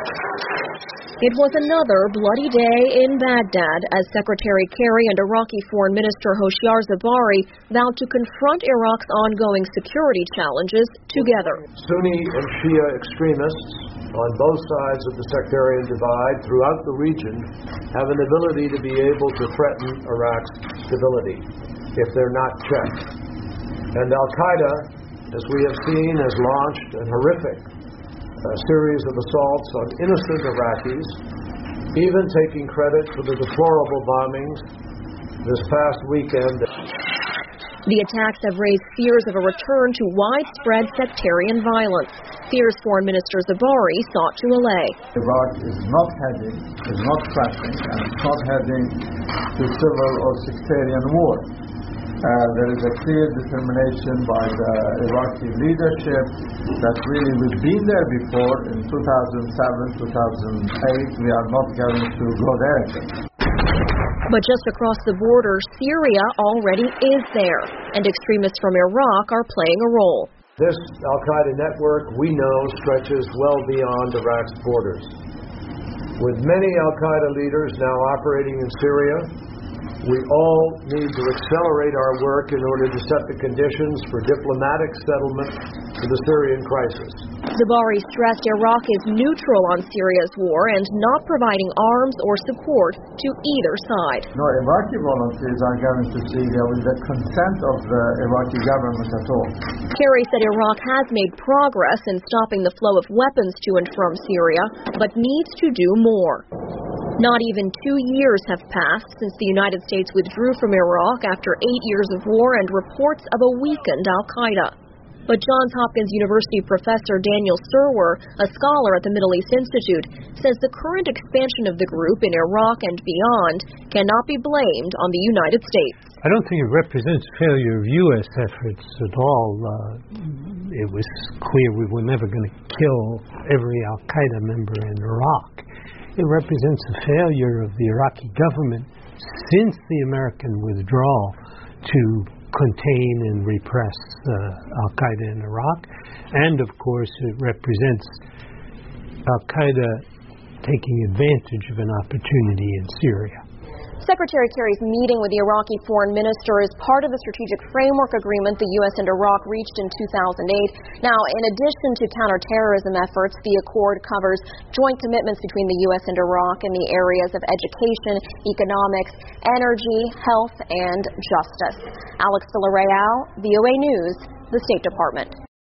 It was another bloody day in Baghdad as Secretary Kerry and Iraqi Foreign Minister Hoshyar Zebari vowed to confront Iraq's ongoing security challenges together. Sunni and Shia extremists on both sides of the sectarian divide throughout the region have an ability to be able to threaten Iraq's stability if they're not checked. And Al-Qaeda, as we have seen, has launched a horrific series of assaults on innocent Iraqis, even taking credit for the deplorable bombings this past weekend. The attacks have raised fears of a return to widespread sectarian violence, fears Foreign Minister Zebari sought to allay. Iraq is not crashing, and it's not heading to civil or sectarian war. There is a clear determination by the Iraqi leadership that really we've been there before in 2007, 2008. We are not going to go there again. But just across the border, Syria already is there, and extremists from Iraq are playing a role. This Al-Qaeda network, we know, stretches well beyond Iraq's borders. With many Al-Qaeda leaders now operating in Syria, we all need to accelerate our work in order to set the conditions for diplomatic settlement to the Syrian crisis. Zebari stressed Iraq is neutral on Syria's war and not providing arms or support to either side. No Iraqi volunteers are going to Syria with the consent of the Iraqi government at all. Kerry said Iraq has made progress in stopping the flow of weapons to and from Syria, but needs to do more. Not even 2 years have passed since the United States withdrew from Iraq after 8 years of war and reports of a weakened Al-Qaeda. But Johns Hopkins University professor Daniel Surwer, a scholar at the Middle East Institute, says the current expansion of the group in Iraq and beyond cannot be blamed on the United States. I don't think it represents failure of U.S. efforts at all. It was clear we were never going to kill every Al-Qaeda member in Iraq. It represents a failure of the Iraqi government since the American withdrawal to contain and repress Al-Qaeda in Iraq. And, of course, it represents Al-Qaeda taking advantage of an opportunity in Syria. Secretary Kerry's meeting with the Iraqi foreign minister is part of the strategic framework agreement the U.S. and Iraq reached in 2008. Now, in addition to counterterrorism efforts, the accord covers joint commitments between the U.S. and Iraq in the areas of education, economics, energy, health, and justice. Alex Villarreal, VOA News, the State Department.